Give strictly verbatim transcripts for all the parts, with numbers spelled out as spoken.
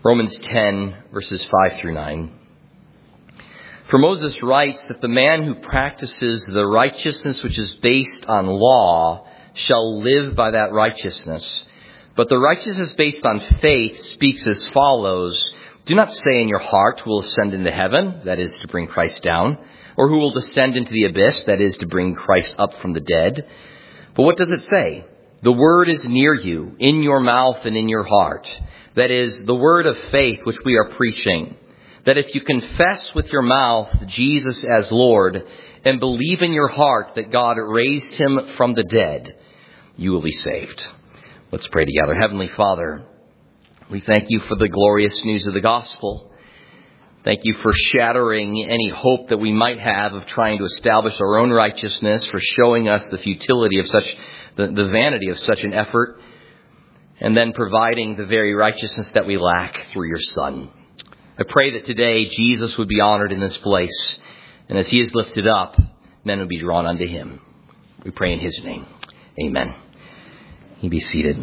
Romans ten, verses five through nine. For Moses writes that the man who practices the righteousness which is based on law shall live by that righteousness. But the righteousness based on faith speaks as follows. Do not say in your heart, who will ascend into heaven, that is to bring Christ down, or who will descend into the abyss, that is to bring Christ up from the dead. But what does it say? The word is near you, in your mouth and in your heart. That is, the word of faith which we are preaching. That if you confess with your mouth Jesus as Lord and believe in your heart that God raised him from the dead, you will be saved. Let's pray together. Heavenly Father, we thank you for the glorious news of the gospel. Thank you for shattering any hope that we might have of trying to establish our own righteousness, for showing us the futility of such, the, the vanity of such an effort, and then providing the very righteousness that we lack through your Son. I pray that today Jesus would be honored in this place, and as he is lifted up, men would be drawn unto him. We pray in his name. Amen. You be seated.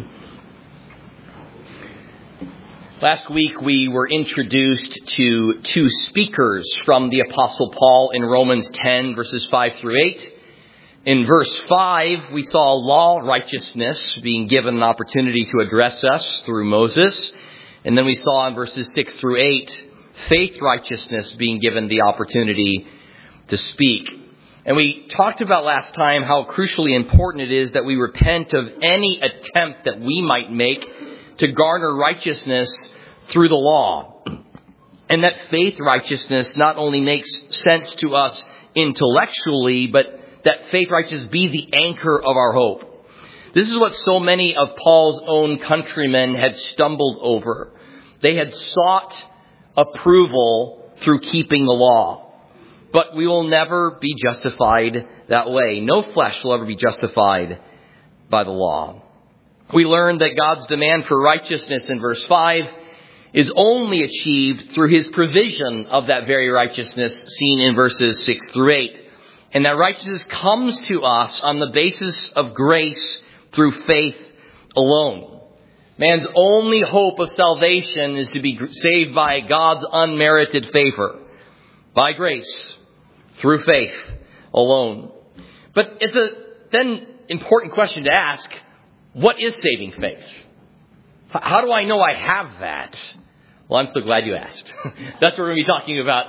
Last week we were introduced to two speakers from the Apostle Paul in Romans ten, verses five through eight. In verse five, we saw law righteousness being given an opportunity to address us through Moses. And then we saw in verses six through eight, faith righteousness being given the opportunity to speak. And we talked about last time how crucially important it is that we repent of any attempt that we might make to garner righteousness through the law. And that faith righteousness not only makes sense to us intellectually, but that faith righteousness be the anchor of our hope. This is what so many of Paul's own countrymen had stumbled over. They had sought approval through keeping the law. But we will never be justified that way. No flesh will ever be justified by the law. We learned that God's demand for righteousness in verse five is only achieved through his provision of that very righteousness seen in verses six through eight. And that righteousness comes to us on the basis of grace through faith alone. Man's only hope of salvation is to be saved by God's unmerited favor, by grace, through faith alone. But it's a then important question to ask, what is saving faith? How do I know I have that? Well, I'm so glad you asked. That's what we're going to be talking about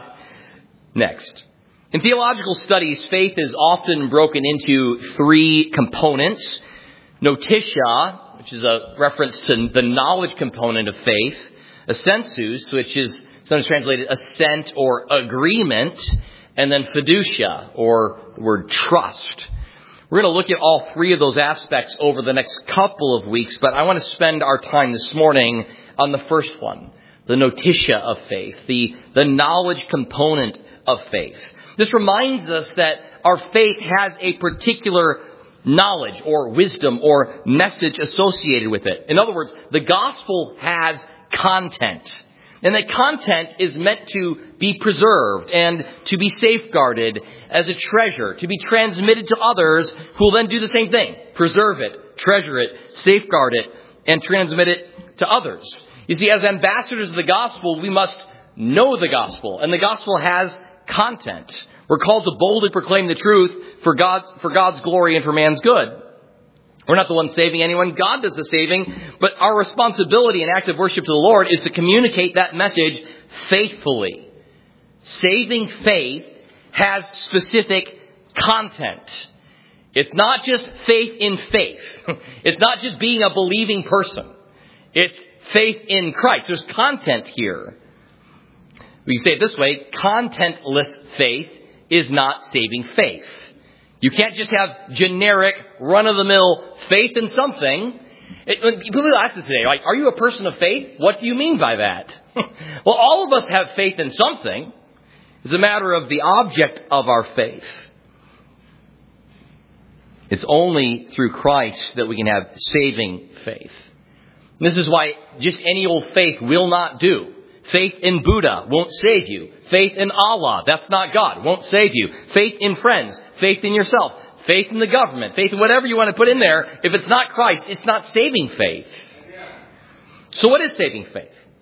next. In theological studies, faith is often broken into three components. Notitia, which is a reference to the knowledge component of faith. Assensus, which is sometimes translated assent or agreement. And then fiducia, or the word trust. We're going to look at all three of those aspects over the next couple of weeks, but I want to spend our time this morning on the first one, the notitia of faith, the, the knowledge component of faith. This reminds us that our faith has a particular knowledge or wisdom or message associated with it. In other words, the gospel has content. And that content is meant to be preserved and to be safeguarded as a treasure, to be transmitted to others who will then do the same thing. Preserve it, treasure it, safeguard it, and transmit it to others. You see, as ambassadors of the gospel, we must know the gospel. And the gospel has content. We're called to boldly proclaim the truth for God's, for God's glory and for man's good. We're not the ones saving anyone. God does the saving. But our responsibility in active worship to the Lord is to communicate that message faithfully. Saving faith has specific content. It's not just faith in faith. It's not just being a believing person. It's faith in Christ. There's content here. We can say it this way. Contentless faith is not saving faith. You can't just have generic, run-of-the-mill faith in something. It, when people ask us today, like, are you a person of faith? What do you mean by that? Well, all of us have faith in something. It's a matter of the object of our faith. It's only through Christ that we can have saving faith. And this is why just any old faith will not do. Faith in Buddha won't save you. Faith in Allah, that's not God, won't save you. Faith in friends, faith in yourself, faith in the government, faith in whatever you want to put in there. If it's not Christ, it's not saving faith. So what is saving faith?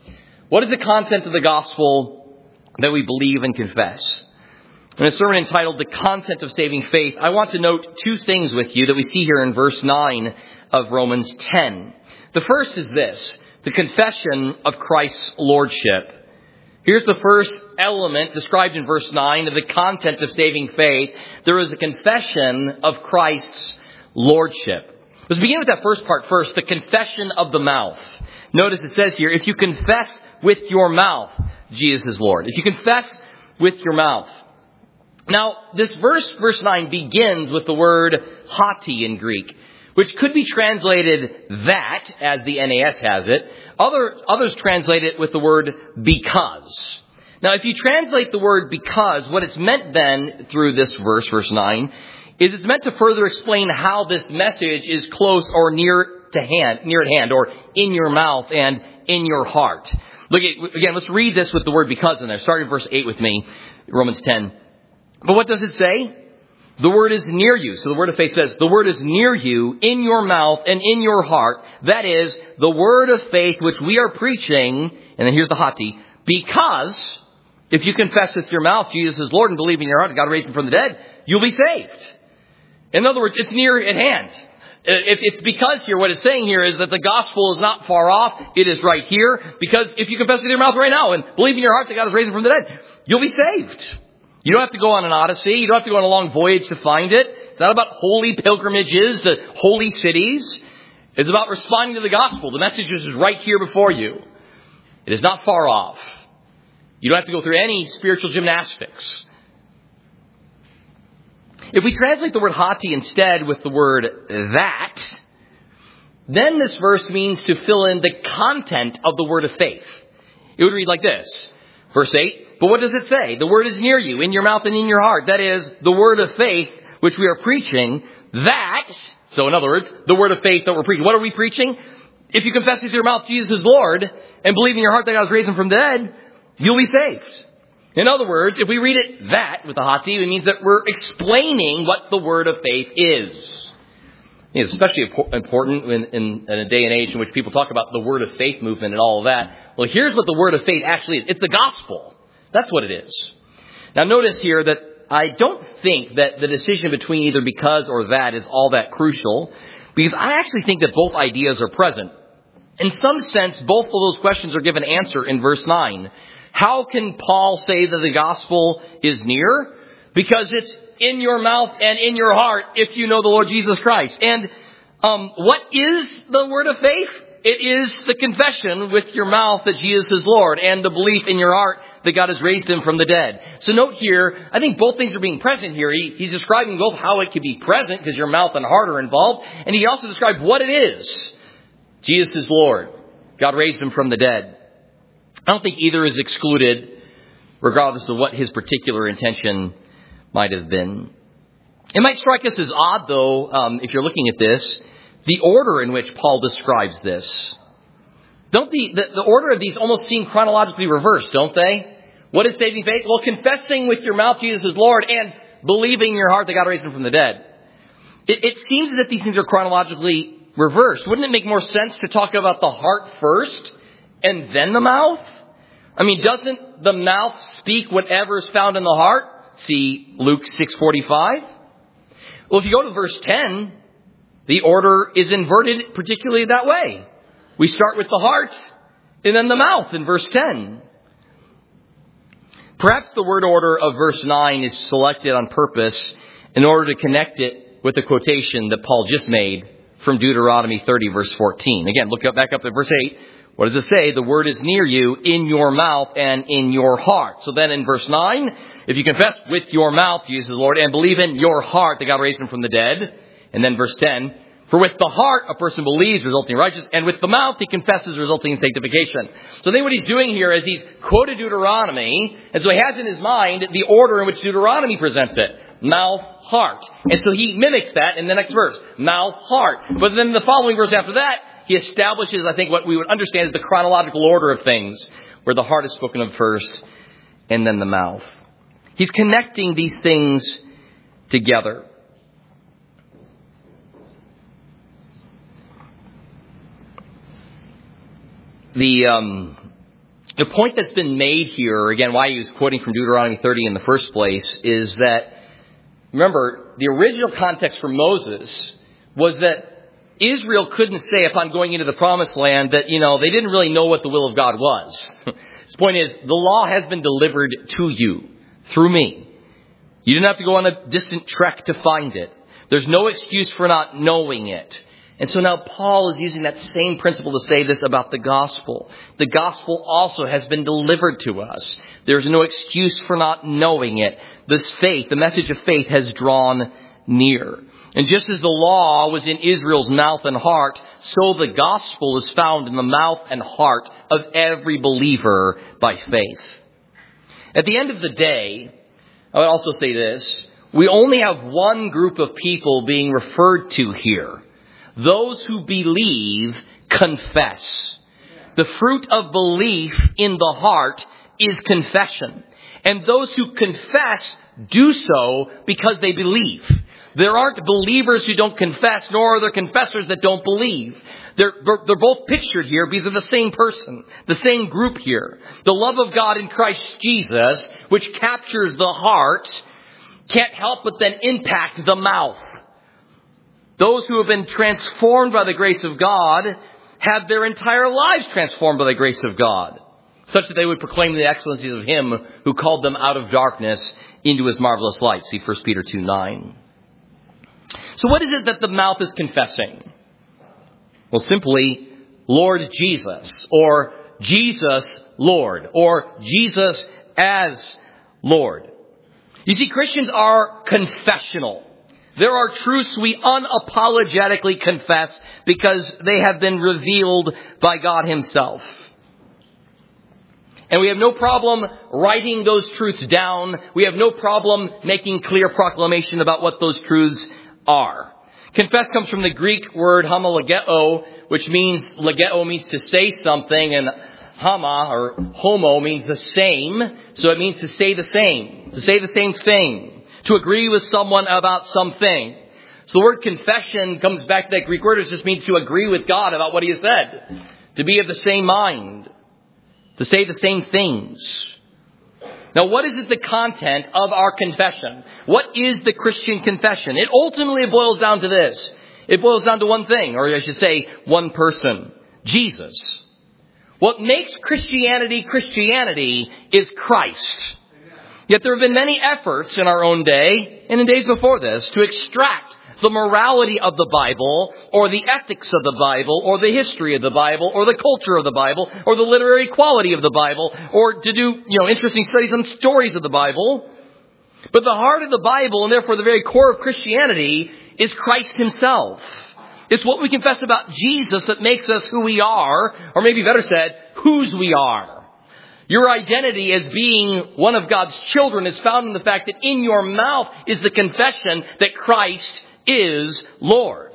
What is the content of the gospel that we believe and confess? In a sermon entitled The Content of Saving Faith, I want to note two things with you that we see here in verse nine of Romans ten. The first is this, the confession of Christ's lordship. Here's the first element described in verse nine of the content of saving faith. There is a confession of Christ's lordship. Let's begin with that first part first, the confession of the mouth. Notice it says here, if you confess with your mouth, Jesus is Lord. If you confess with your mouth. Now, this verse, verse nine, begins with the word hoti in Greek, which could be translated that, as the N A S has it. Other, others translate it with the word because. Now, if you translate the word because, what it's meant then through this verse, verse nine, is it's meant to further explain how this message is close or near to hand, near at hand, or in your mouth and in your heart. Look at, again, let's read this with the word because in there. Start in verse eight with me, Romans ten. But what does it say? The word is near you. So the word of faith says, the word is near you, in your mouth and in your heart. That is, the word of faith which we are preaching, and then here's the hoti, because if you confess with your mouth Jesus is Lord and believe in your heart that God raised him from the dead, you'll be saved. In other words, it's near at hand. If it's because here, what it's saying here is that the gospel is not far off. It is right here. Because if you confess with your mouth right now and believe in your heart that God has raised him from the dead, you'll be saved. You don't have to go on an odyssey. You don't have to go on a long voyage to find it. It's not about holy pilgrimages to holy cities. It's about responding to the gospel. The message is right here before you. It is not far off. You don't have to go through any spiritual gymnastics. If we translate the word hoti instead with the word that, then this verse means to fill in the content of the word of faith. It would read like this. Verse eight. But what does it say? The word is near you, in your mouth and in your heart. That is, the word of faith, which we are preaching, that, so in other words, the word of faith that we're preaching. What are we preaching? If you confess with your mouth Jesus is Lord, and believe in your heart that God has raised him from the dead, you'll be saved. In other words, if we read it that with the hoti, it means that we're explaining what the word of faith is. It's especially important in, in, in a day and age in which people talk about the word of faith movement and all of that. Well, here's what the word of faith actually is. It's the gospel. That's what it is. Now notice here that I don't think that the decision between either because or that is all that crucial, because I actually think that both ideas are present. In some sense, both of those questions are given answer in verse nine. How can Paul say that the gospel is near? Because it's in your mouth and in your heart if you know the Lord Jesus Christ. And um, what is the word of faith? It is the confession with your mouth that Jesus is Lord and the belief in your heart that God has raised him from the dead. So note here, I think both things are being present here. He, he's describing both how it could be present because your mouth and heart are involved. And he also described what it is. Jesus is Lord. God raised him from the dead. I don't think either is excluded, regardless of what his particular intention might have been. It might strike us as odd, though, um, if you're looking at this, the order in which Paul describes this. Don't the, the, the order of these almost seem chronologically reversed, don't they? What is saving faith? Well, confessing with your mouth Jesus is Lord and believing in your heart that God raised him from the dead. It, it seems as if these things are chronologically reversed. Wouldn't it make more sense to talk about the heart first and then the mouth? I mean, doesn't the mouth speak whatever is found in the heart? See Luke six forty-five. Well, if you go to verse ten, the order is inverted particularly that way. We start with the heart and then the mouth in verse ten. Perhaps the word order of verse nine is selected on purpose in order to connect it with the quotation that Paul just made from Deuteronomy thirty, verse fourteen. Again, look up, back up to verse eight. What does it say? The word is near you, in your mouth and in your heart. So then in verse nine, if you confess with your mouth, Jesus the Lord, and believe in your heart that God raised him from the dead. And then verse ten, for with the heart a person believes, resulting in righteousness, and with the mouth he confesses, resulting in sanctification. So I think what he's doing here is he's quoted Deuteronomy, and so he has in his mind the order in which Deuteronomy presents it. Mouth, heart. And so he mimics that in the next verse. Mouth, heart. But then the following verse after that, he establishes, I think, what we would understand as the chronological order of things, where the heart is spoken of first, and then the mouth. He's connecting these things together. The um, The point that's been made here, again, why he was quoting from Deuteronomy thirty in the first place, is that, remember, the original context for Moses was that Israel couldn't say upon going into the promised land that, you know, they didn't really know what the will of God was. His point is, the law has been delivered to you through me. You didn't have to go on a distant trek to find it. There's no excuse for not knowing it. And so now Paul is using that same principle to say this about the gospel. The gospel also has been delivered to us. There's no excuse for not knowing it. This faith, the message of faith, has drawn near. And just as the law was in Israel's mouth and heart, so the gospel is found in the mouth and heart of every believer by faith. At the end of the day, I would also say this, we only have one group of people being referred to here. Those who believe confess. The fruit of belief in the heart is confession. And those who confess do so because they believe. There aren't believers who don't confess, nor are there confessors that don't believe. They're, they're both pictured here because of the same person, the same group here. The love of God in Christ Jesus, which captures the heart, can't help but then impact the mouth. Those who have been transformed by the grace of God have their entire lives transformed by the grace of God, such that they would proclaim the excellencies of Him who called them out of darkness into His marvelous light. See First Peter two nine. So what is it that the mouth is confessing? Well, simply, Lord Jesus, or Jesus Lord, or Jesus as Lord. You see, Christians are confessional. There are truths we unapologetically confess because they have been revealed by God Himself. And we have no problem writing those truths down. We have no problem making clear proclamation about what those truths are. Confess comes from the Greek word homologeo, which means, legeo means to say something, and hama or homo means the same. So it means to say the same, to say the same thing. To agree with someone about something. So the word confession comes back to that Greek word. It just means to agree with God about what He has said. To be of the same mind. To say the same things. Now, what is it the content of our confession? What is the Christian confession? It ultimately boils down to this. It boils down to one thing, or I should say one person. Jesus. What makes Christianity Christianity is Christ. Yet there have been many efforts in our own day, and in days before this, to extract the morality of the Bible, or the ethics of the Bible, or the history of the Bible, or the culture of the Bible, or the literary quality of the Bible, or to do, you know, interesting studies on stories of the Bible. But the heart of the Bible, and therefore the very core of Christianity, is Christ Himself. It's what we confess about Jesus that makes us who we are, or maybe better said, whose we are. Your identity as being one of God's children is found in the fact that in your mouth is the confession that Christ is Lord.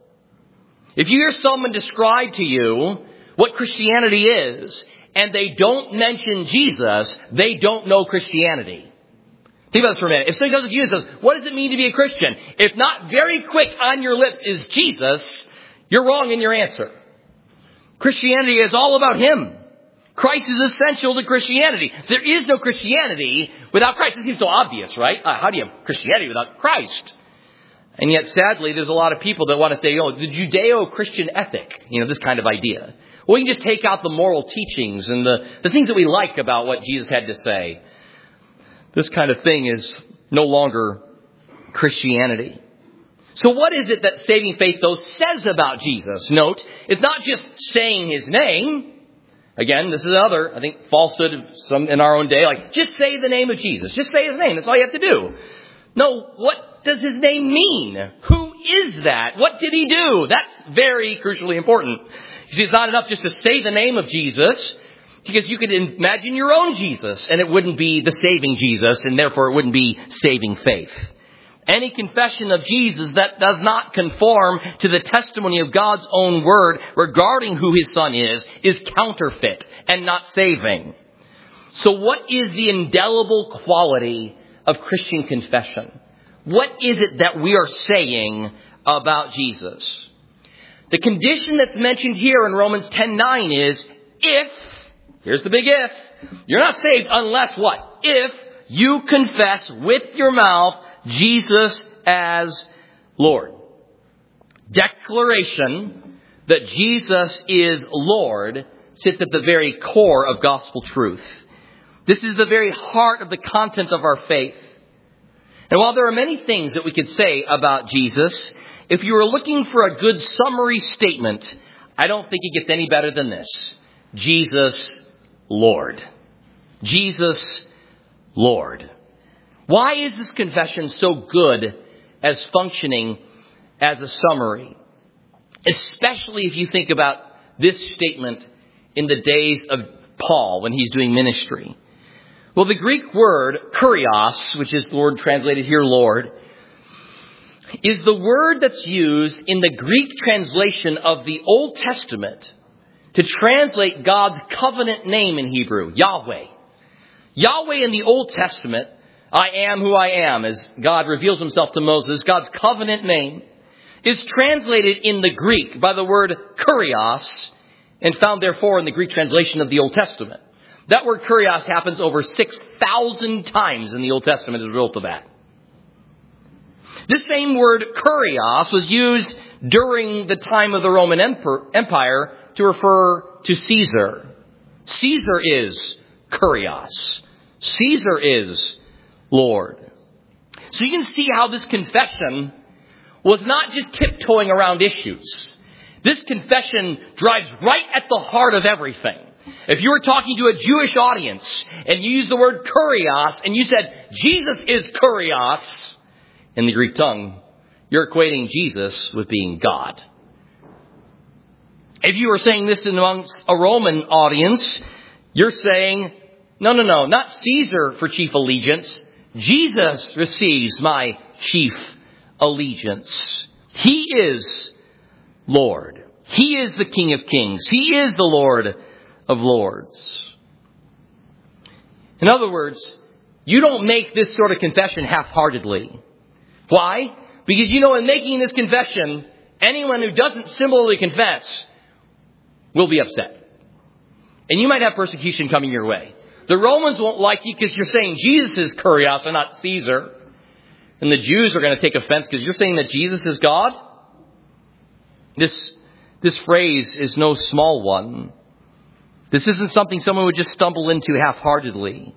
If you hear someone describe to you what Christianity is, and they don't mention Jesus, they don't know Christianity. Think about this for a minute. If somebody goes to you and says, what does it mean to be a Christian? If not very quick on your lips is Jesus, you're wrong in your answer. Christianity is all about Him. Christ is essential to Christianity. There is no Christianity without Christ. It seems so obvious, right? Uh, how do you have Christianity without Christ? And yet, sadly, there's a lot of people that want to say, you know, the Judeo-Christian ethic, you know, this kind of idea. Well, we can just take out the moral teachings and the, the things that we like about what Jesus had to say. This kind of thing is no longer Christianity. So what is it that saving faith, though, says about Jesus? Note, it's not just saying His name. Again, this is another, I think, falsehood of some in our own day. Like, just say the name of Jesus. Just say His name. That's all you have to do. No, what does His name mean? Who is that? What did He do? That's very crucially important. You see, it's not enough just to say the name of Jesus, because you could imagine your own Jesus, and it wouldn't be the saving Jesus, and therefore it wouldn't be saving faith. Any confession of Jesus that does not conform to the testimony of God's own word regarding who His Son is, is counterfeit and not saving. So what is the indelible quality of Christian confession? What is it that we are saying about Jesus? The condition that's mentioned here in Romans ten nine is, if Here's the big if. You're not saved unless what? If you confess with your mouth Jesus as Lord. Declaration that Jesus is Lord sits at the very core of gospel truth. This is the very heart of the content of our faith. And while there are many things that we could say about Jesus, if you were looking for a good summary statement, I don't think it gets any better than this. Jesus, Lord. Jesus, Lord. Why is this confession so good as functioning as a summary? Especially if you think about this statement in the days of Paul when he's doing ministry. Well, the Greek word kurios, which is the word translated here, Lord, is the word that's used in the Greek translation of the Old Testament to translate God's covenant name in Hebrew, Yahweh. Yahweh in the Old Testament, I am who I am, as God reveals himself to Moses, God's covenant name, is translated in the Greek by the word kurios and found therefore in the Greek translation of the Old Testament. That word kurios happens over six thousand times in the Old Testament as a result of that. This same word kurios was used during the time of the Roman Empire to refer to Caesar. Caesar is kurios. Caesar is Lord. So you can see how this confession was not just tiptoeing around issues. This confession drives right at the heart of everything. If you were talking to a Jewish audience and you used the word kurios and you said, Jesus is kurios in the Greek tongue, you're equating Jesus with being God. If you were saying this amongst a Roman audience, you're saying, no, no, no, not Caesar for chief allegiance. Jesus receives my chief allegiance. He is Lord. He is the King of Kings. He is the Lord of Lords. In other words, you don't make this sort of confession half-heartedly. Why? Because you know in making this confession, anyone who doesn't similarly confess will be upset. And you might have persecution coming your way. The Romans won't like you because you're saying Jesus is kurios and not Caesar. And the Jews are going to take offense because you're saying that Jesus is God. This, this phrase is no small one. This isn't something someone would just stumble into half-heartedly.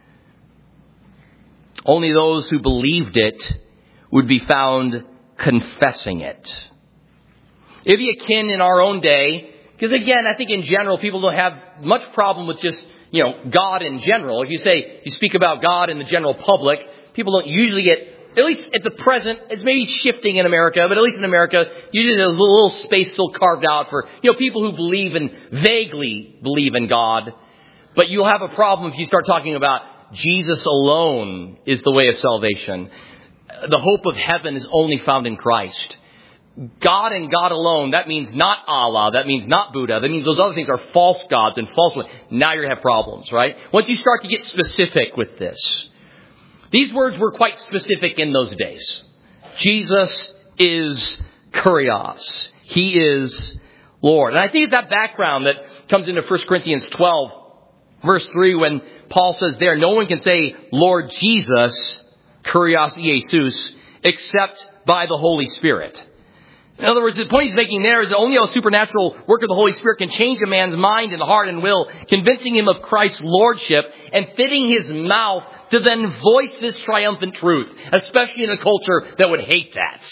Only those who believed it would be found confessing it. It'd be akin in our own day, because again, I think in general, people don't have much problem with just, you know, God in general. If you say, you speak about God in the general public, people don't usually get, at least at the present, it's maybe shifting in America, but at least in America, usually there's a little space still carved out for, you know, people who believe and vaguely believe in God. But you'll have a problem if you start talking about Jesus alone is the way of salvation. The hope of heaven is only found in Christ. God and God alone, that means not Allah, that means not Buddha, that means those other things are false gods and false ones. Now you're going to have problems, right? Once you start to get specific with this. These words were quite specific in those days. Jesus is kurios. He is Lord. And I think it's that background that comes into First Corinthians twelve, verse three, when Paul says there, no one can say Lord Jesus, kurios Jesus, except by the Holy Spirit. In other words, the point he's making there is that only a supernatural work of the Holy Spirit can change a man's mind and heart and will, convincing him of Christ's lordship and fitting his mouth to then voice this triumphant truth, especially in a culture that would hate that.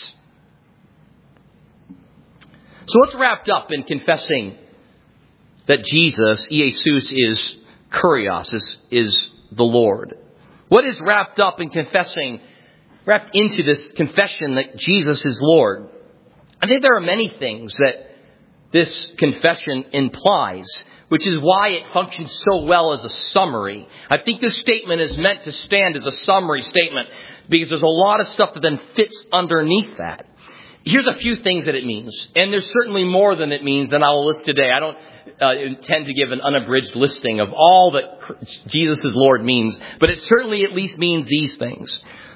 So what's wrapped up in confessing that Jesus, Jesus, is kurios, is, is the Lord? What is wrapped up in confessing, wrapped into this confession that Jesus is Lord? I think there are many things that this confession implies, which is why it functions so well as a summary. I think this statement is meant to stand as a summary statement because there's a lot of stuff that then fits underneath that. Here's a few things that it means, and there's certainly more than it means than I will list today. I don't uh, intend to give an unabridged listing of all that Jesus is Lord means, but it certainly at least means these things.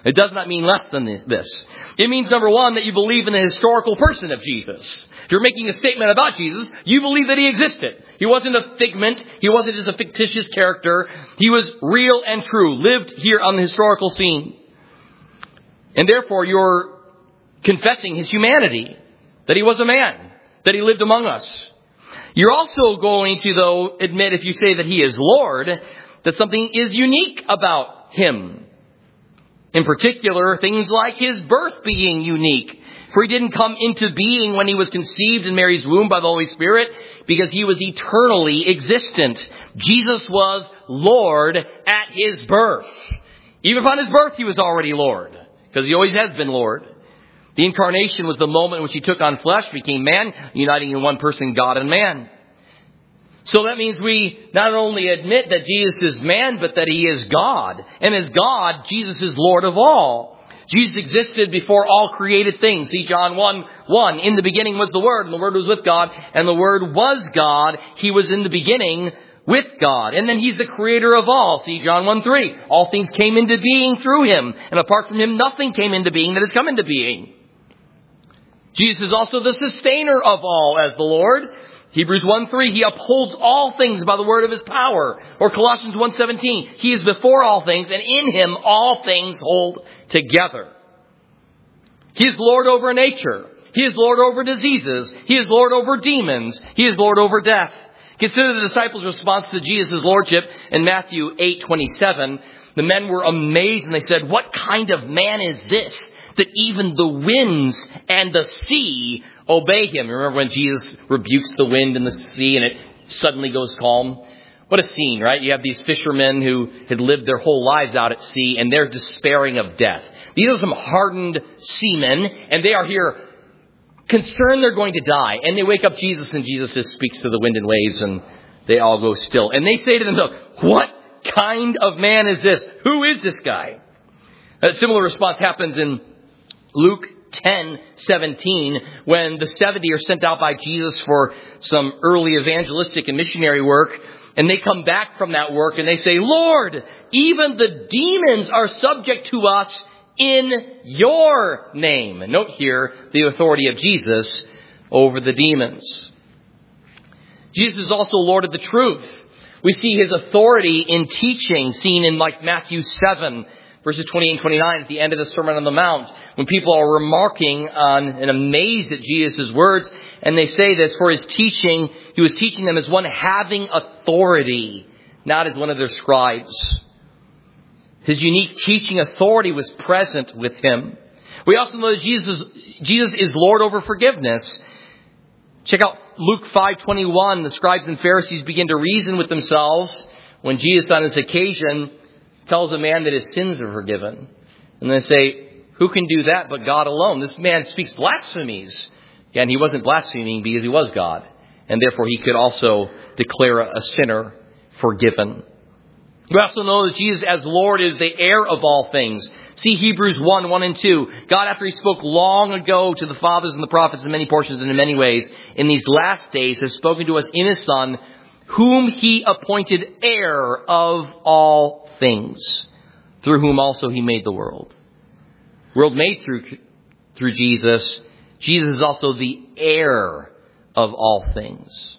It does not mean less than this. It means, number one, that you believe in the historical person of Jesus. If you're making a statement about Jesus, you believe that he existed. He wasn't a figment. He wasn't just a fictitious character. He was real and true, lived here on the historical scene. And therefore, you're confessing his humanity, that he was a man, that he lived among us. You're also going to, though, admit, if you say that he is Lord, that something is unique about him. In particular, things like his birth being unique. For he didn't come into being when he was conceived in Mary's womb by the Holy Spirit, because he was eternally existent. Jesus was Lord at his birth. Even upon his birth, he was already Lord, because he always has been Lord. The incarnation was the moment in which he took on flesh, became man, uniting in one person, God and man. So that means we not only admit that Jesus is man, but that he is God. And as God, Jesus is Lord of all. Jesus existed before all created things. See John one one. In the beginning was the Word, and the Word was with God, and the Word was God. He was in the beginning with God. And then he's the creator of all. See John one three. All things came into being through him. And apart from him, nothing came into being that has come into being. Jesus is also the sustainer of all as the Lord. Hebrews one three, he upholds all things by the word of his power. Or Colossians one seventeen, he is before all things, and in him all things hold together. He is Lord over nature. He is Lord over diseases. He is Lord over demons. He is Lord over death. Consider the disciples' response to Jesus' lordship in Matthew eight twenty-seven. The men were amazed and they said, "What kind of man is this, that even the winds and the sea obey him?" Remember when Jesus rebukes the wind and the sea and it suddenly goes calm? What a scene, right? You have these fishermen who had lived their whole lives out at sea and they're despairing of death. These are some hardened seamen and they are here concerned they're going to die. And they wake up Jesus and Jesus just speaks to the wind and waves and they all go still. And they say to themselves, "What kind of man is this? Who is this guy?" A similar response happens in Luke ten seventeen, when the seventy are sent out by Jesus for some early evangelistic and missionary work, and they come back from that work and they say, "Lord, even the demons are subject to us in your name." And note here the authority of Jesus over the demons. Jesus is also Lord of the truth. We see his authority in teaching, seen in like Matthew seven, verses twenty-eight and twenty-nine at the end of the Sermon on the Mount, when people are remarking on and amazed at Jesus' words, and they say this, for his teaching, he was teaching them as one having authority, not as one of their scribes. His unique teaching authority was present with him. We also know that Jesus, Jesus is Lord over forgiveness. Check out Luke five twenty-one. The scribes and Pharisees begin to reason with themselves when Jesus on this occasion tells a man that his sins are forgiven. And they say, "Who can do that but God alone? This man speaks blasphemies." And he wasn't blaspheming because he was God. And therefore he could also declare a sinner forgiven. We also know that Jesus as Lord is the heir of all things. See Hebrews one, one and two. God, after he spoke long ago to the fathers and the prophets in many portions and in many ways, in these last days has spoken to us in his Son, whom he appointed heir of all things, through whom also he made the world. World made through, through Jesus. Jesus is also the heir of all things.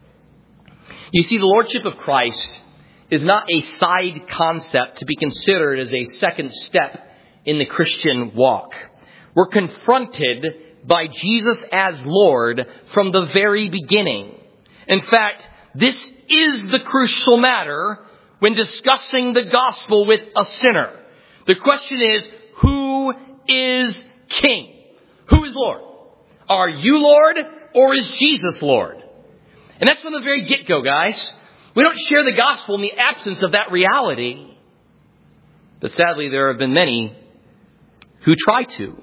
You see, the Lordship of Christ is not a side concept to be considered as a second step in the Christian walk. We're confronted by Jesus as Lord from the very beginning. In fact, this is the crucial matter when discussing the gospel with a sinner. The question is, who is king? Who is Lord? Are you Lord or is Jesus Lord? And that's from the very get-go, guys. We don't share the gospel in the absence of that reality. But sadly, there have been many who try to.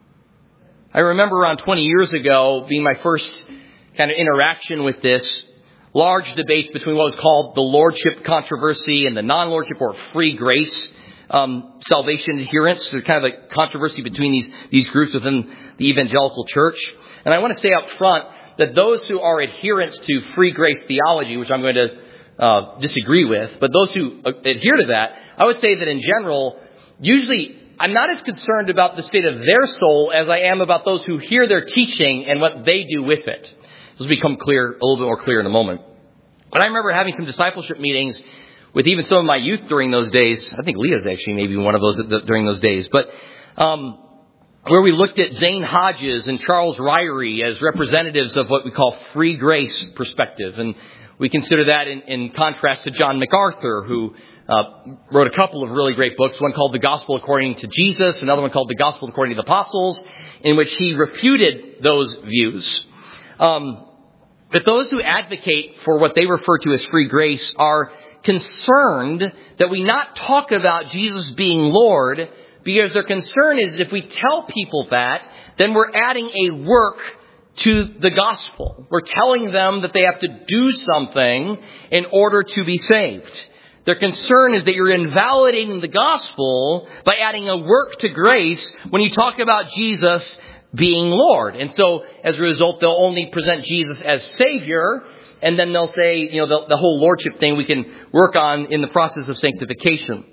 I remember around twenty years ago being my first kind of interaction with this, large debates between what was called the Lordship controversy and the non-Lordship or free grace um, salvation adherents. There's kind of a controversy between these, these groups within the evangelical church. And I want to say up front that those who are adherents to free grace theology, which I'm going to uh, disagree with, but those who adhere to that, I would say that in general, usually I'm not as concerned about the state of their soul as I am about those who hear their teaching and what they do with it. This will become clear, a little bit more clear in a moment. But I remember having some discipleship meetings with even some of my youth during those days. I think Leah's actually maybe one of those during those days. But um where we looked at Zane Hodges and Charles Ryrie as representatives of what we call free grace perspective. And we consider that in, in contrast to John MacArthur, who uh, wrote a couple of really great books, one called The Gospel According to Jesus, another one called The Gospel According to the Apostles, in which he refuted those views. Um, but those who advocate for what they refer to as free grace are concerned that we not talk about Jesus being Lord, because their concern is if we tell people that, then we're adding a work to the gospel. We're telling them that they have to do something in order to be saved. Their concern is that you're invalidating the gospel by adding a work to grace when you talk about Jesus being Lord. And so, as a result, they'll only present Jesus as Savior, and then they'll say, you know, the, the whole lordship thing we can work on in the process of sanctification.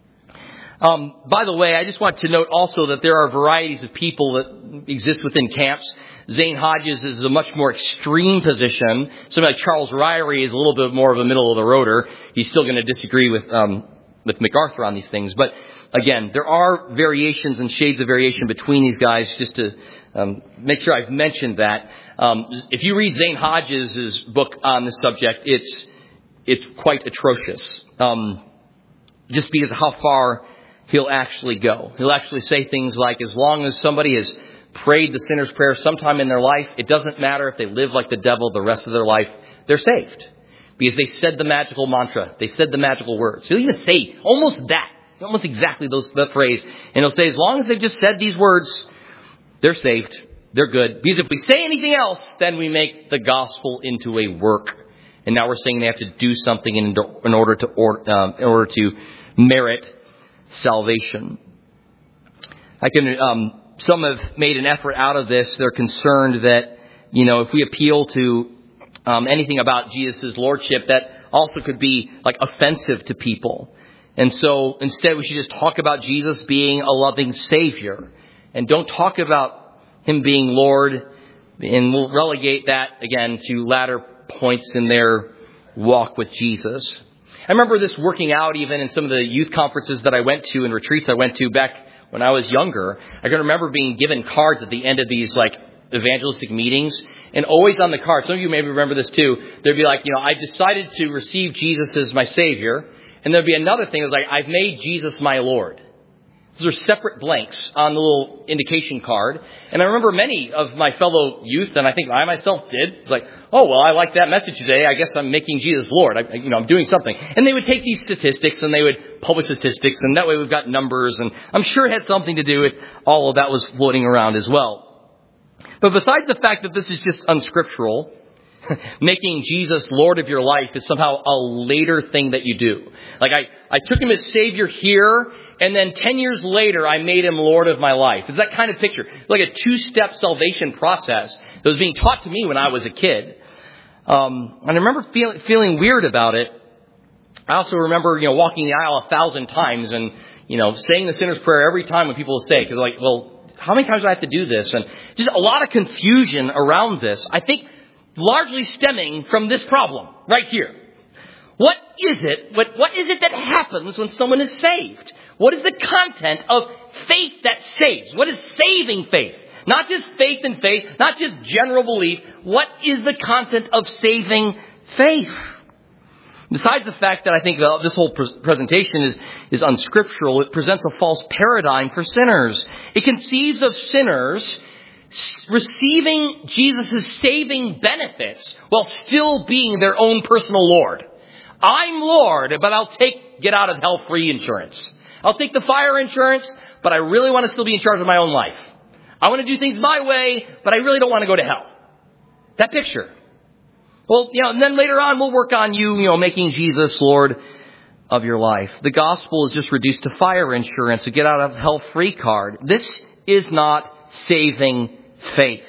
Um, by the way, I just want to note also that there are varieties of people that exist within camps. Zane Hodges is a much more extreme position. Somebody like Charles Ryrie is a little bit more of a middle of the roader. He's still going to disagree with um, with MacArthur on these things. But again, there are variations and shades of variation between these guys, just to um, make sure I've mentioned that. Um, if you read Zane Hodges' book on this subject, it's it's quite atrocious. Um, just because of how far he'll actually go. He'll actually say things like, as long as somebody has prayed the sinner's prayer sometime in their life, it doesn't matter if they live like the devil the rest of their life, they're saved. Because they said the magical mantra. They said the magical words. He'll even say almost that. Almost exactly those that phrase. And he'll say, as long as they've just said these words, they're saved. They're good. Because if we say anything else, then we make the gospel into a work. And now we're saying they have to do something in, in order to or, um, in order to merit salvation. I can. Um, some have made an effort out of this. They're concerned that, you know, if we appeal to um, anything about Jesus' lordship, that also could be like offensive to people. And so instead, we should just talk about Jesus being a loving Savior, and don't talk about him being Lord. And we'll relegate that again to latter points in their walk with Jesus. I remember this working out even in some of the youth conferences that I went to and retreats I went to back when I was younger. I can remember being given cards at the end of these like evangelistic meetings, and always on the card, some of you maybe remember this too, there'd be like, you know, I decided to receive Jesus as my Savior. And there'd be another thing that was like, I've made Jesus my Lord. Those are separate blanks on the little indication card. And I remember many of my fellow youth, and I think I myself did, it's like, oh, well, I like that message today. I guess I'm making Jesus Lord. I, you know, I'm doing something. And they would take these statistics and they would publish statistics, and that way we've got numbers. And I'm sure it had something to do with all of that was floating around as well. But besides the fact that this is just unscriptural, making Jesus Lord of your life is somehow a later thing that you do. Like I, I took him as Savior here, and then ten years later, I made him Lord of my life. It's that kind of picture. Like a two-step salvation process that was being taught to me when I was a kid. Um, and I remember feel, feeling weird about it. I also remember, you know, walking the aisle a thousand times and, you know, saying the sinner's prayer every time when people say, because like, well, how many times do I have to do this? And just a lot of confusion around this. I think largely stemming from this problem right here. What is it? What, what is it that happens when someone is saved? What is the content of faith that saves? What is saving faith? Not just faith in faith, not just general belief. What is the content of saving faith? Besides the fact that I think uh, this whole pre- presentation is, is unscriptural, it presents a false paradigm for sinners. It conceives of sinners receiving Jesus' saving benefits while still being their own personal Lord. I'm Lord, but I'll take get out of hell free insurance. I'll take the fire insurance, but I really want to still be in charge of my own life. I want to do things my way, but I really don't want to go to hell. That picture. Well, you know, and then later on we'll work on you, you know, making Jesus Lord of your life. The gospel is just reduced to fire insurance, a get out of hell free card. This is not saving faith.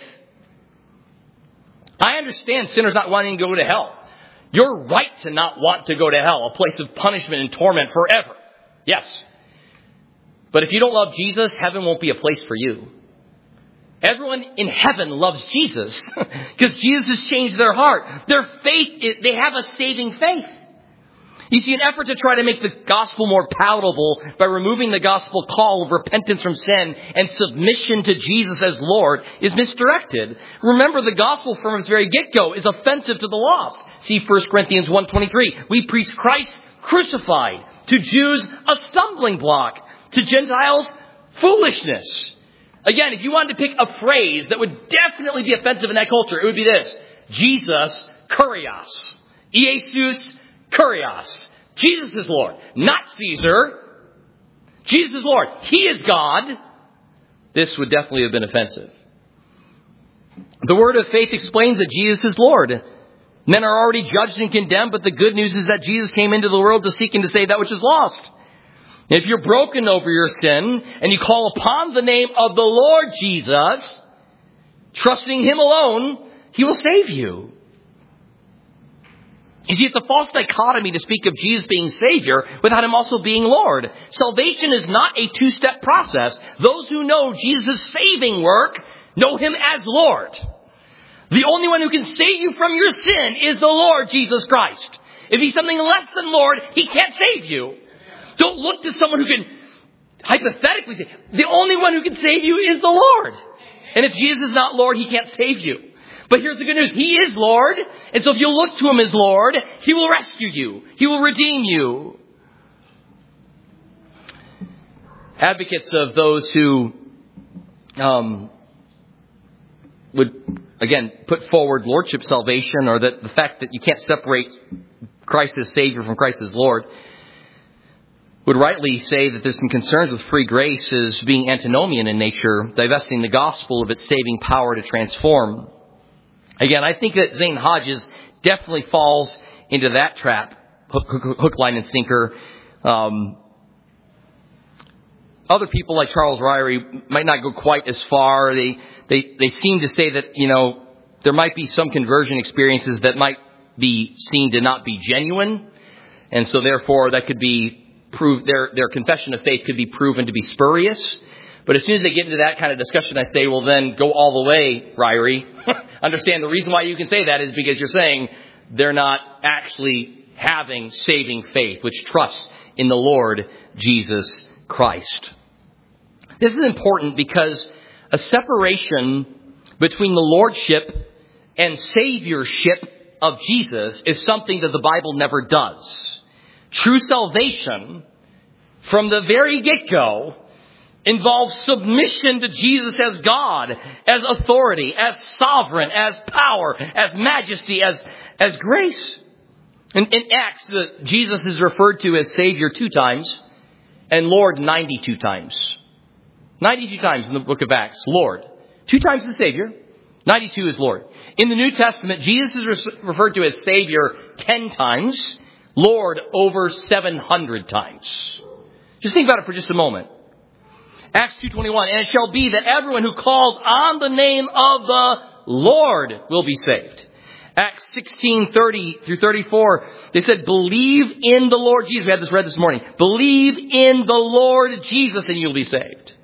I understand sinners not wanting to go to hell. You're right to not want to go to hell, a place of punishment and torment forever. Yes. But if you don't love Jesus, heaven won't be a place for you. Everyone in heaven loves Jesus because Jesus has changed their heart. Their faith, is, they have a saving faith. You see, an effort to try to make the gospel more palatable by removing the gospel call of repentance from sin and submission to Jesus as Lord is misdirected. Remember, the gospel from its very get-go is offensive to the lost. See First Corinthians one twenty-three. We preach Christ crucified. To Jews, a stumbling block. To Gentiles, foolishness. Again, if you wanted to pick a phrase that would definitely be offensive in that culture, it would be this. Jesus, kurios. Iesus, kurios. Jesus is Lord, not Caesar. Jesus is Lord. He is God. This would definitely have been offensive. The word of faith explains that Jesus is Lord. Men are already judged and condemned, but the good news is that Jesus came into the world to seek and to save that which is lost. If you're broken over your sin and you call upon the name of the Lord Jesus, trusting Him alone, He will save you. You see, it's a false dichotomy to speak of Jesus being Savior without Him also being Lord. Salvation is not a two-step process. Those who know Jesus' saving work know Him as Lord. The only one who can save you from your sin is the Lord Jesus Christ. If He's something less than Lord, He can't save you. Don't look to someone who can hypothetically say, the only one who can save you is the Lord. And if Jesus is not Lord, He can't save you. But here's the good news. He is Lord. And so if you look to Him as Lord, He will rescue you. He will redeem you. Advocates of those who um, would, again, put forward lordship salvation, or that the fact that you can't separate Christ as Savior from Christ as Lord, would rightly say that there's some concerns with free grace as being antinomian in nature, divesting the gospel of its saving power to transform. Again, I think that Zane Hodges definitely falls into that trap, hook, hook, hook line, and sinker. Um, other people like Charles Ryrie might not go quite as far. They, they, they seem to say that, you know, there might be some conversion experiences that might be seen to not be genuine. And so therefore that could be proved, their, their confession of faith could be proven to be spurious. But as soon as they get into that kind of discussion, I say, well, then go all the way, Ryrie. Understand the reason why you can say that is because you're saying they're not actually having saving faith, which trusts in the Lord Jesus Christ. This is important because a separation between the lordship and saviorship of Jesus is something that the Bible never does. True salvation, from the very get-go, involves submission to Jesus as God, as authority, as sovereign, as power, as majesty, as, as grace. In, in Acts, the, Jesus is referred to as Savior two times and Lord ninety-two times. ninety-two times in the book of Acts, Lord. Two times as Savior, ninety-two is Lord. In the New Testament, Jesus is re- referred to as Savior ten times, Lord over seven hundred times. Just think about it for just a moment. Acts two twenty-one, and it shall be that everyone who calls on the name of the Lord will be saved. Acts sixteen thirty through thirty-four, they said, believe in the Lord Jesus. We had this read this morning. Believe in the Lord Jesus and you'll be saved.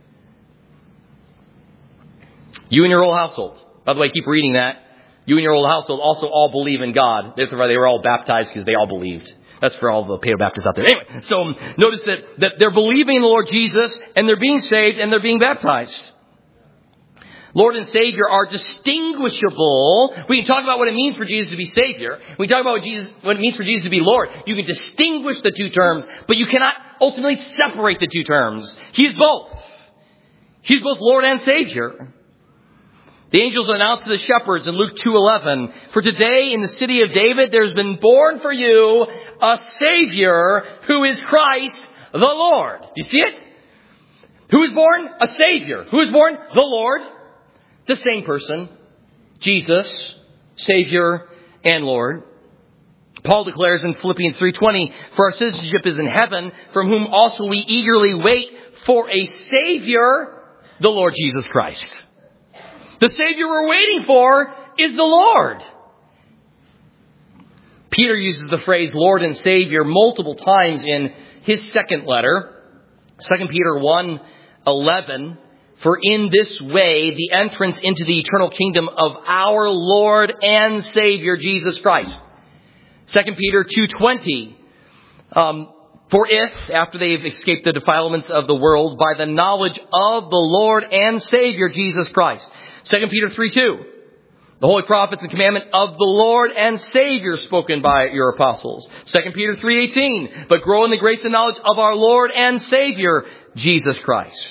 You and your whole household. By the way, keep reading that. You and your whole household also all believe in God. That's why they were all baptized, because they all believed. That's for all the Paedo-Baptists out there. Anyway, so notice that, that they're believing in the Lord Jesus, and they're being saved, and they're being baptized. Lord and Savior are distinguishable. We can talk about what it means for Jesus to be Savior. We can talk about what, Jesus, what it means for Jesus to be Lord. You can distinguish the two terms, but you cannot ultimately separate the two terms. He is both. He's both Lord and Savior. The angels announced to the shepherds in Luke two eleven, for today in the city of David there's been born for you a Savior who is Christ the Lord. You see it? Who is born? A Savior. Who is born? The Lord. The same person. Jesus, Savior and Lord. Paul declares in Philippians three twenty, for our citizenship is in heaven, from whom also we eagerly wait for a Savior, the Lord Jesus Christ. The Savior we're waiting for is the Lord. Peter uses the phrase Lord and Savior multiple times in his second letter. Second Peter one eleven, for in this way the entrance into the eternal kingdom of our Lord and Savior Jesus Christ. Second Peter two twenty, um, for if, after they've escaped the defilements of the world, by the knowledge of the Lord and Savior Jesus Christ. Second Peter three two, the holy prophets and commandment of the Lord and Savior spoken by your apostles. Second Peter three eighteen, but grow in the grace and knowledge of our Lord and Savior Jesus Christ.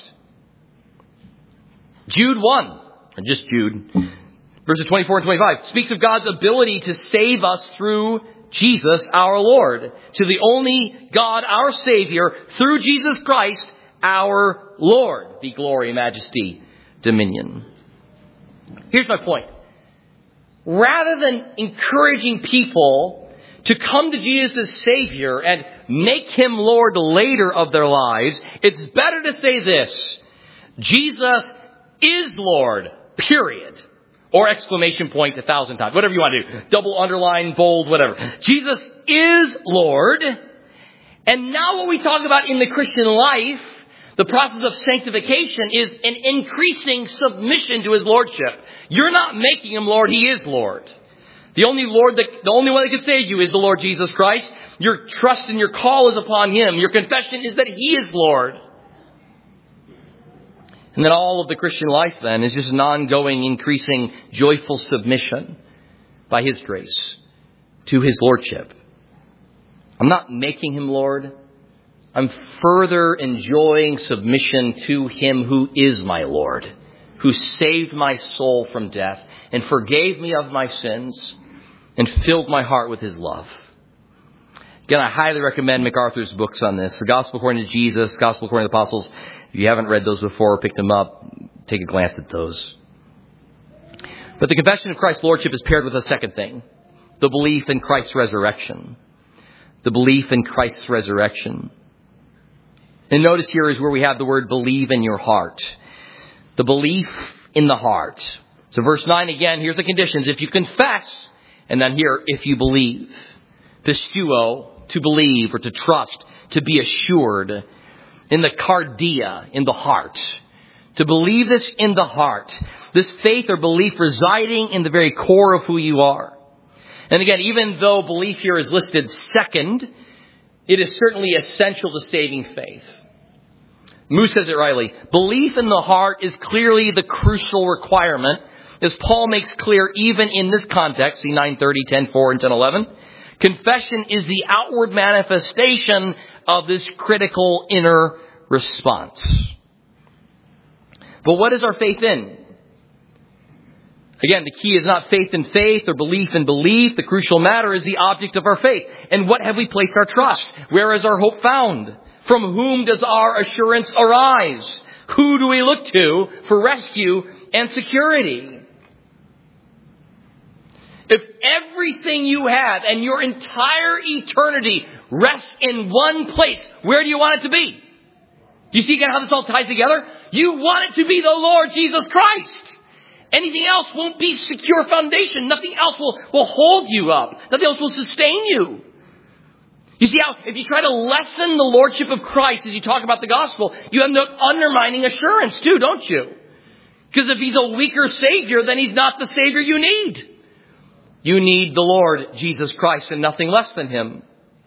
Jude one, and just Jude, verses twenty-four and twenty-five, speaks of God's ability to save us through Jesus our Lord. To the only God, our Savior, through Jesus Christ, our Lord, be glory, majesty, dominion. Here's my point. Rather than encouraging people to come to Jesus as Savior and make Him Lord later of their lives, it's better to say this: Jesus is Lord, period. Or exclamation point a thousand times. Whatever you want to do. Double, underline, bold, whatever. Jesus is Lord. And now what we talk about in the Christian life, the process of sanctification, is an increasing submission to His Lordship. You're not making Him Lord, He is Lord. The only Lord that, the only one that can save you is the Lord Jesus Christ. Your trust and your call is upon Him. Your confession is that He is Lord. And then all of the Christian life then is just an ongoing, increasing, joyful submission by His grace to His Lordship. I'm not making Him Lord. I'm further enjoying submission to Him who is my Lord, who saved my soul from death and forgave me of my sins and filled my heart with His love. Again, I highly recommend MacArthur's books on this. The Gospel According to Jesus, Gospel According to the Apostles. If you haven't read those before or picked them up, take a glance at those. But the confession of Christ's Lordship is paired with a second thing. The belief in Christ's resurrection. The belief in Christ's resurrection. And notice here is where we have the word believe in your heart. The belief in the heart. So verse nine again, here's the conditions. If you confess, and then here, if you believe. Pistuo, to believe or to trust, to be assured. In the cardia, in the heart. To believe this in the heart. This faith or belief residing in the very core of who you are. And again, even though belief here is listed second, it is certainly essential to saving faith. Moose says it rightly. Belief in the heart is clearly the crucial requirement, as Paul makes clear even in this context, see nine thirty, ten four, and ten eleven. Confession is the outward manifestation of this critical inner response. But what is our faith in? Again, the key is not faith in faith or belief in belief. The crucial matter is the object of our faith. And what have we placed our trust? Where is our hope found? From whom does our assurance arise? Who do we look to for rescue and security? If everything you have and your entire eternity rests in one place, where do you want it to be? Do you see again how this all ties together? You want it to be the Lord Jesus Christ. Anything else won't be secure foundation. Nothing else will, will hold you up. Nothing else will sustain you. You see how if you try to lessen the Lordship of Christ as you talk about the gospel, you end up undermining assurance too, don't you? Because if He's a weaker Savior, then He's not the Savior you need. You need the Lord Jesus Christ and nothing less than Him.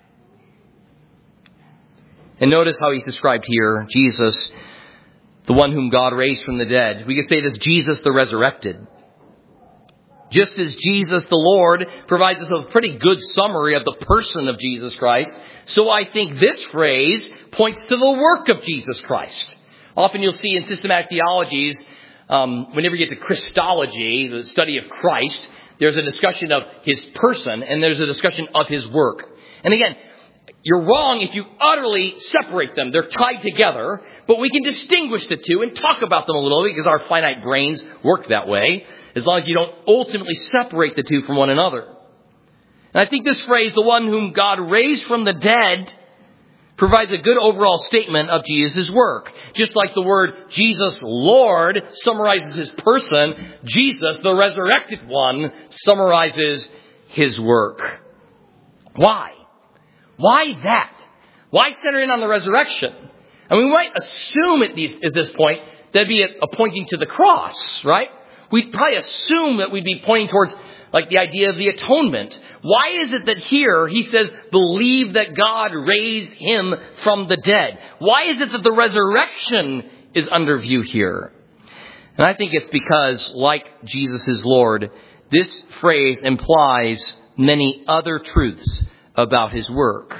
And notice how He's described here. Jesus, the one whom God raised from the dead. We could say this, Jesus the resurrected. Just as Jesus the Lord provides us a pretty good summary of the person of Jesus Christ, so I think this phrase points to the work of Jesus Christ. Often you'll see in systematic theologies, um, whenever you get to Christology, the study of Christ, there's a discussion of His person and there's a discussion of His work. And again, you're wrong if you utterly separate them. They're tied together, but we can distinguish the two and talk about them a little bit because our finite brains work that way, as long as you don't ultimately separate the two from one another. And I think this phrase, the one whom God raised from the dead, provides a good overall statement of Jesus' work. Just like the word Jesus Lord summarizes His person, Jesus, the resurrected one, summarizes His work. Why? Why that? Why center in on the resurrection? And we might assume at, these, at this point that'd be a, a pointing to the cross, right? We'd probably assume that we'd be pointing towards like the idea of the atonement. Why is it that here he says, believe that God raised him from the dead? Why is it that the resurrection is under view here? And I think it's because, like Jesus is Lord, this phrase implies many other truths about his work.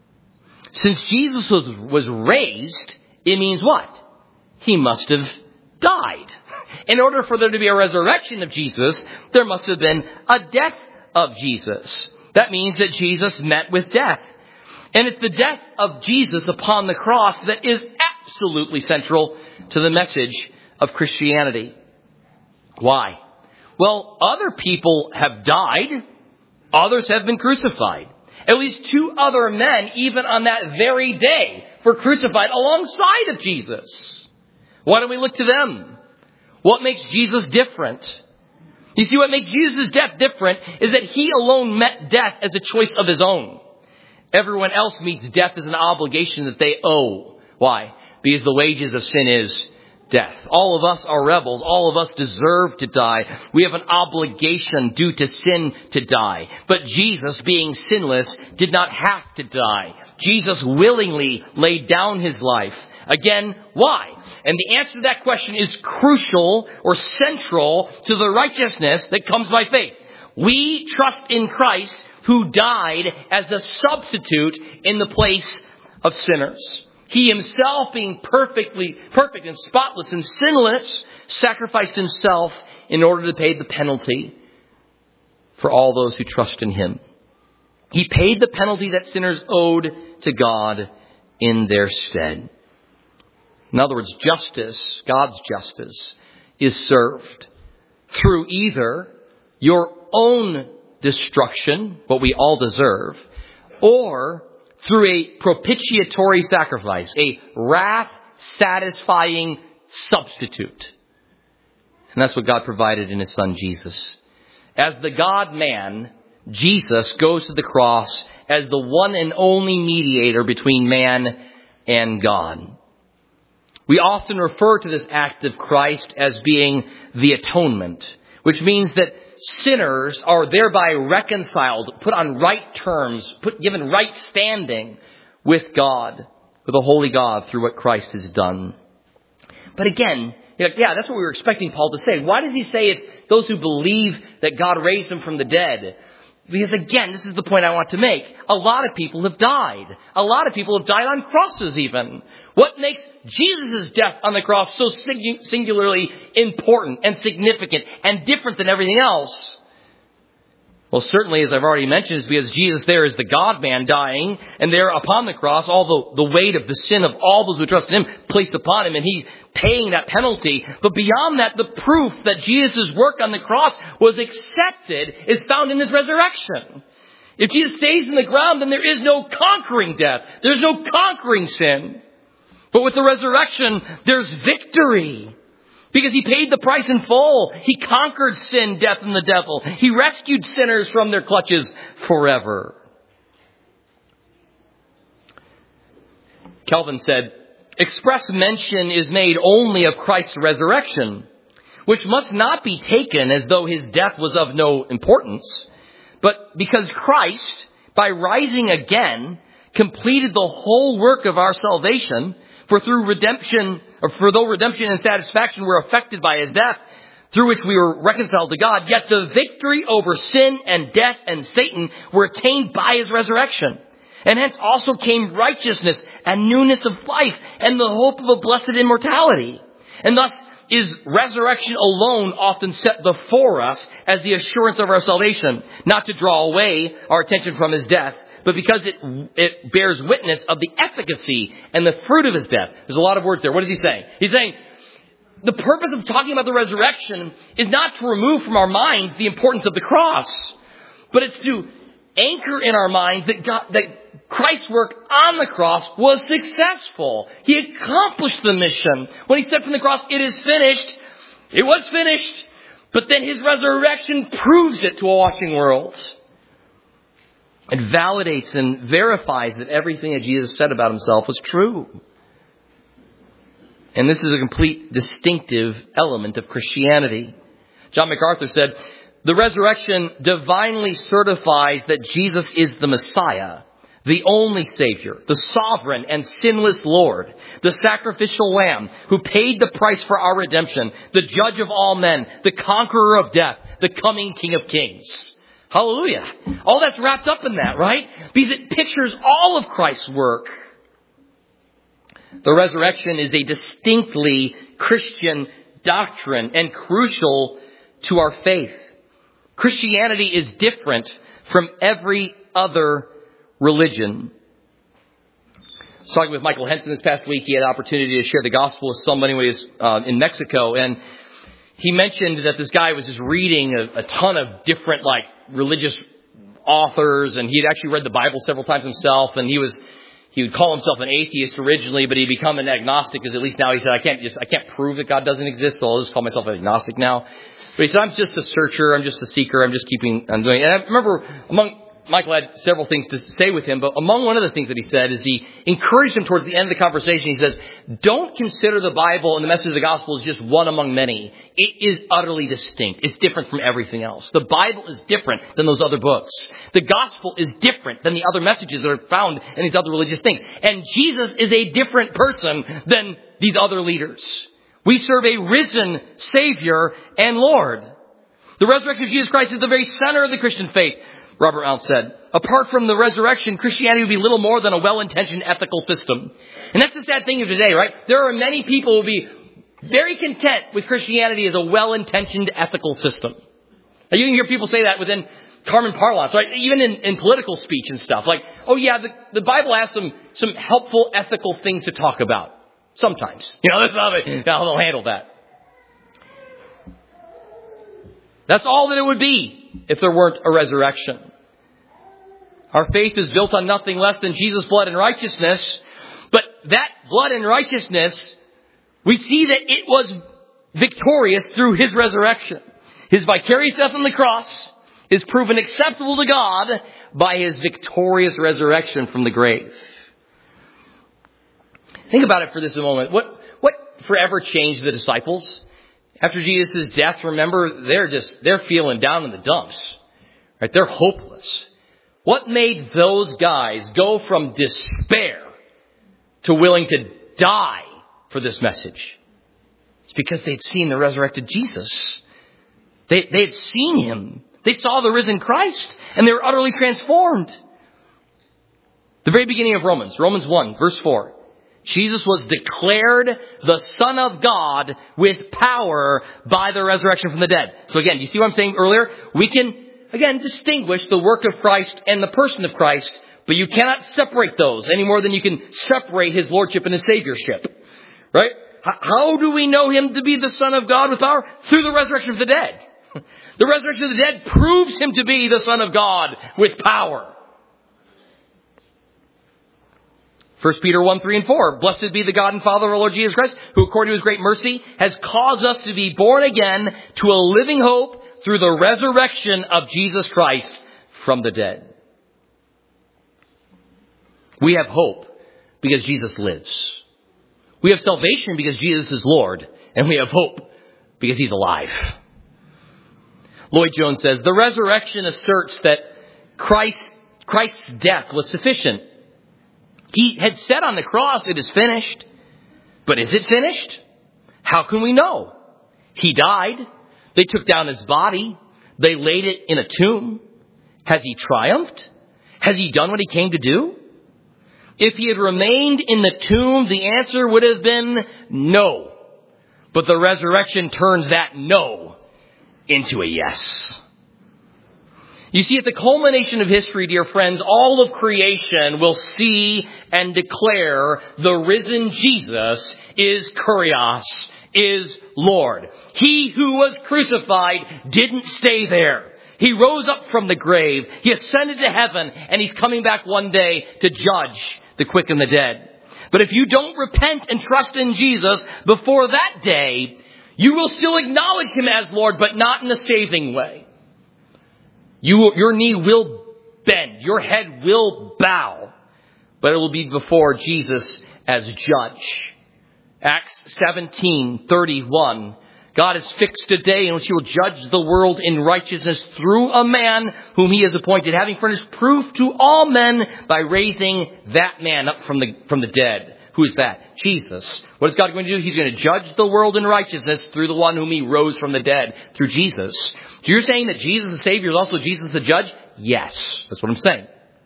Since Jesus was, was raised, it means what? He must have died. In order for there to be a resurrection of Jesus, there must have been a death of Jesus. That means that Jesus met with death. And it's the death of Jesus upon the cross that is absolutely central to the message of Christianity. Why? Well, other people have died. Others have been crucified. At least two other men, even on that very day, were crucified alongside of Jesus. Why don't we look to them? What makes Jesus different? You see, what makes Jesus' death different is that he alone met death as a choice of his own. Everyone else meets death as an obligation that they owe. Why? Because the wages of sin is death. All of us are rebels. All of us deserve to die. We have an obligation due to sin to die. But Jesus, being sinless, did not have to die. Jesus willingly laid down his life. Again, why? And the answer to that question is crucial or central to the righteousness that comes by faith. We trust in Christ who died as a substitute in the place of sinners. He himself, being perfectly perfect and spotless and sinless, sacrificed himself in order to pay the penalty for all those who trust in him. He paid the penalty that sinners owed to God in their stead. In other words, justice, God's justice, is served through either your own destruction, what we all deserve, or through a propitiatory sacrifice, a wrath-satisfying substitute. And that's what God provided in his Son, Jesus. As the God-man, Jesus goes to the cross as the one and only mediator between man and God. We often refer to this act of Christ as being the atonement, which means that sinners are thereby reconciled, put on right terms, put given right standing with God, with a holy God through what Christ has done. But again, you're like, yeah, that's what we were expecting Paul to say. Why does he say it's those who believe that God raised him from the dead? Because again, this is the point I want to make. A lot of people have died. A lot of people have died on crosses even. What makes Jesus' death on the cross so singularly important and significant and different than everything else? Well, certainly, as I've already mentioned, is because Jesus there is the God-man dying, and there upon the cross, all the, the weight of the sin of all those who trust in him placed upon him, and he's paying that penalty. But beyond that, the proof that Jesus' work on the cross was accepted is found in his resurrection. If Jesus stays in the ground, then there is no conquering death. There's no conquering sin. But with the resurrection, there's victory. Because he paid the price in full. He conquered sin, death, and the devil. He rescued sinners from their clutches forever. Calvin said, express mention is made only of Christ's resurrection, which must not be taken as though his death was of no importance, but because Christ, by rising again, completed the whole work of our salvation. For through redemption, or for though redemption and satisfaction were affected by his death, through which we were reconciled to God, yet the victory over sin and death and Satan were attained by his resurrection. And hence also came righteousness and newness of life and the hope of a blessed immortality. And thus is resurrection alone often set before us as the assurance of our salvation, not to draw away our attention from his death, but because it it bears witness of the efficacy and the fruit of his death. There's a lot of words there. What is he saying? He's saying the purpose of talking about the resurrection is not to remove from our minds the importance of the cross, but it's to anchor in our minds that God, that Christ's work on the cross was successful. He accomplished the mission. When he said from the cross, it is finished, it was finished, but then his resurrection proves it to a watching world. It validates and verifies that everything that Jesus said about himself was true. And this is a complete distinctive element of Christianity. John MacArthur said, the resurrection divinely certifies that Jesus is the Messiah, the only Savior, the sovereign and sinless Lord, the sacrificial Lamb who paid the price for our redemption, the judge of all men, the conqueror of death, the coming King of Kings. Hallelujah. All that's wrapped up in that, right? Because it pictures all of Christ's work. The resurrection is a distinctly Christian doctrine and crucial to our faith. Christianity is different from every other religion. I was talking with Michael Henson this past week. He had an opportunity to share the gospel with somebody when he was uh, in Mexico. And he mentioned that this guy was just reading a, a ton of different like religious authors. And he had actually read the Bible several times himself. And he was he would call himself an atheist originally, but he become an agnostic because at least now he said, I can't just I can't prove that God doesn't exist. So I'll just call myself an agnostic now. But he said, I'm just a searcher. I'm just a seeker. I'm just keeping, I'm doing. And I remember among, Michael had several things to say with him, but among one of the things that he said is he encouraged him towards the end of the conversation. He says, don't consider the Bible and the message of the gospel as just one among many. It is utterly distinct. It's different from everything else. The Bible is different than those other books. The gospel is different than the other messages that are found in these other religious things. And Jesus is a different person than these other leaders. We serve a risen Savior and Lord. The resurrection of Jesus Christ is the very center of the Christian faith, Robert Mount said. Apart from the resurrection, Christianity would be little more than a well-intentioned ethical system. And that's the sad thing of today, right? There are many people who will be very content with Christianity as a well-intentioned ethical system. Now, you can hear people say that within common parlance, right? Even in, in political speech and stuff. Like, oh yeah, the, the Bible has some, some helpful ethical things to talk about. Sometimes. You know, that's how, they, how they'll handle that. That's all that it would be if there weren't a resurrection. Our faith is built on nothing less than Jesus' blood and righteousness. But that blood and righteousness, we see that it was victorious through His resurrection. His vicarious death on the cross is proven acceptable to God by His victorious resurrection from the grave. Think about it for this a moment. What, what forever changed the disciples? After Jesus' death, remember, they're just, they're feeling down in the dumps. Right? They're hopeless. What made those guys go from despair to willing to die for this message? It's because they'd seen the resurrected Jesus. They, they had seen Him. They saw the risen Christ, and they were utterly transformed. The very beginning of Romans, Romans one, verse four. Jesus was declared the Son of God with power by the resurrection from the dead. So again, you see what I'm saying earlier? We can, again, distinguish the work of Christ and the person of Christ, but you cannot separate those any more than you can separate His lordship and His saviorship. Right? How do we know Him to be the Son of God with power? Through the resurrection of the dead. The resurrection of the dead proves Him to be the Son of God with power. First Peter one, three, and four. Blessed be the God and Father of our Lord Jesus Christ, who according to His great mercy has caused us to be born again to a living hope through the resurrection of Jesus Christ from the dead. We have hope because Jesus lives. We have salvation because Jesus is Lord. And we have hope because He's alive. Lloyd Jones says, the resurrection asserts that Christ, Christ's death was sufficient. He had said on the cross, it is finished. But is it finished? How can we know? He died. They took down His body. They laid it in a tomb. Has He triumphed? Has He done what He came to do? If He had remained in the tomb, the answer would have been no. But the resurrection turns that no into a yes. You see, at the culmination of history, dear friends, all of creation will see and declare the risen Jesus is Kurios, is Lord. He who was crucified didn't stay there. He rose up from the grave. He ascended to heaven, and He's coming back one day to judge the quick and the dead. But if you don't repent and trust in Jesus before that day, you will still acknowledge Him as Lord, but not in a saving way. You, your knee will bend. Your head will bow. But it will be before Jesus as judge. Acts seventeen thirty-one. God has fixed a day in which he will judge the world in righteousness through a man whom he has appointed, having furnished proof to all men by raising that man up from the, from the dead. Who is that? Jesus. What is God going to do? He's going to judge the world in righteousness through the one whom he rose from the dead, through Jesus. So you're saying that Jesus the Savior is also Jesus the judge? Yes. That's what I'm saying.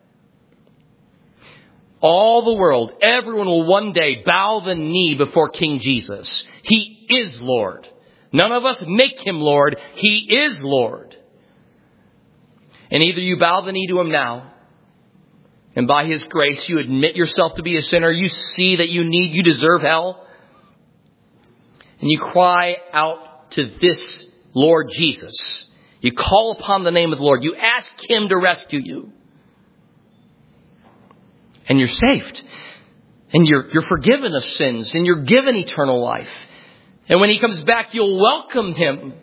All the world, everyone will one day bow the knee before King Jesus. He is Lord. None of us make him Lord. He is Lord. And either you bow the knee to him now, and by his grace you admit yourself to be a sinner, you see that you need, you deserve hell, and you cry out to this Lord Jesus. You call upon the name of the Lord. You ask him to rescue you. And you're saved. And you're, you're forgiven of sins. And you're given eternal life. And when he comes back, you'll welcome him.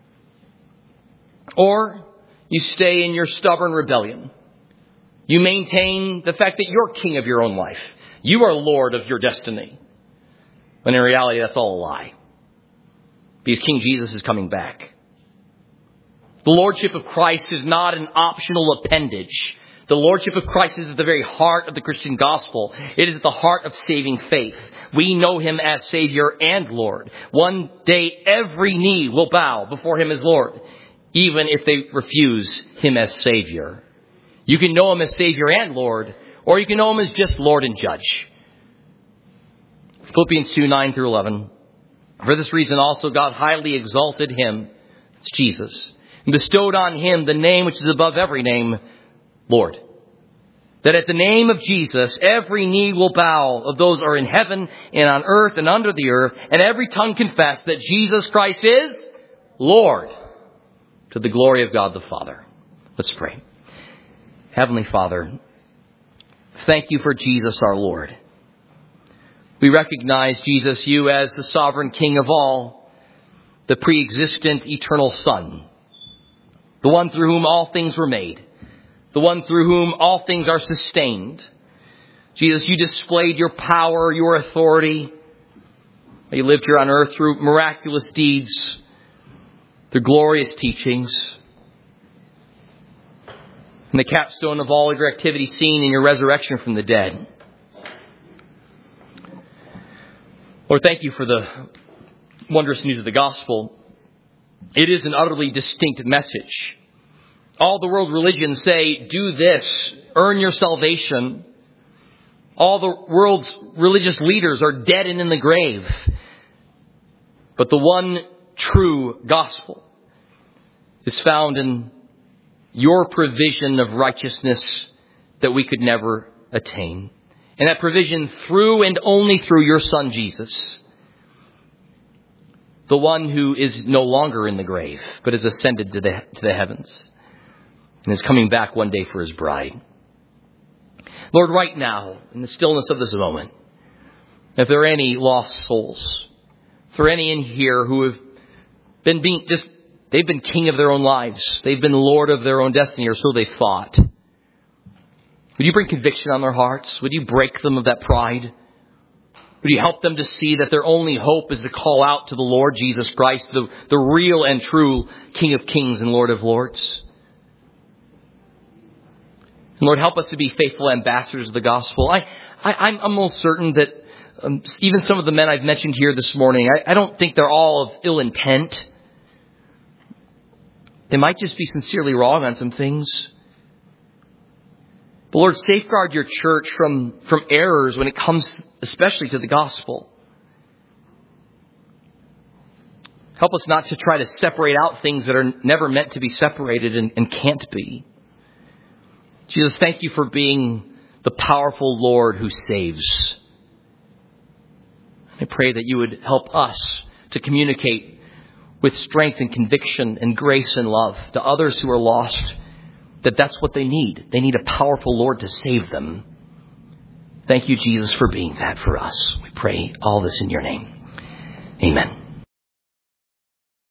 Or you stay in your stubborn rebellion. You maintain the fact that you're king of your own life. You are Lord of your destiny. When in reality, that's all a lie. Because King Jesus is coming back. The Lordship of Christ is not an optional appendage. The Lordship of Christ is at the very heart of the Christian gospel. It is at the heart of saving faith. We know him as Savior and Lord. One day every knee will bow before him as Lord, even if they refuse him as Savior. You can know him as Savior and Lord, or you can know him as just Lord and Judge. Philippians two, nine through eleven. For this reason also God highly exalted him, it's Jesus, and bestowed on him the name which is above every name, Lord. That at the name of Jesus, every knee will bow of those who are in heaven and on earth and under the earth, and every tongue confess that Jesus Christ is Lord, to the glory of God the Father. Let's pray. Heavenly Father, thank you for Jesus our Lord. We recognize, Jesus, you as the sovereign King of all, the pre-existent eternal Son, the one through whom all things were made, the one through whom all things are sustained. Jesus, you displayed your power, your authority. You lived here on earth through miraculous deeds, through glorious teachings. And the capstone of all of your activity seen in your resurrection from the dead. Lord, thank you for the wondrous news of the gospel. It is an utterly distinct message. All the world religions say, do this, earn your salvation. All the world's religious leaders are dead and in the grave. But the one true gospel is found in your provision of righteousness that we could never attain. And that provision through and only through your Son, Jesus. The one who is no longer in the grave, but has ascended to the, to the heavens. And is coming back one day for his bride. Lord, right now, in the stillness of this moment, if there are any lost souls, if there are any in here who have been being just, they've been king of their own lives. They've been Lord of their own destiny, or so they thought. Would you bring conviction on their hearts? Would you break them of that pride? Would you help them to see that their only hope is to call out to the Lord Jesus Christ, the, the real and true King of Kings and Lord of Lords? And Lord, help us to be faithful ambassadors of the gospel. I, I, I'm almost certain that um, even some of the men I've mentioned here this morning, I, I don't think they're all of ill intent. They might just be sincerely wrong on some things. But Lord, safeguard your church from, from errors when it comes especially to the gospel. Help us not to try to separate out things that are never meant to be separated and, and can't be. Jesus, thank you for being the powerful Lord who saves. I pray that you would help us to communicate with strength and conviction and grace and love to others who are lost, that that's what they need. They need a powerful Lord to save them. Thank you, Jesus, for being that for us. We pray all this in your name. Amen.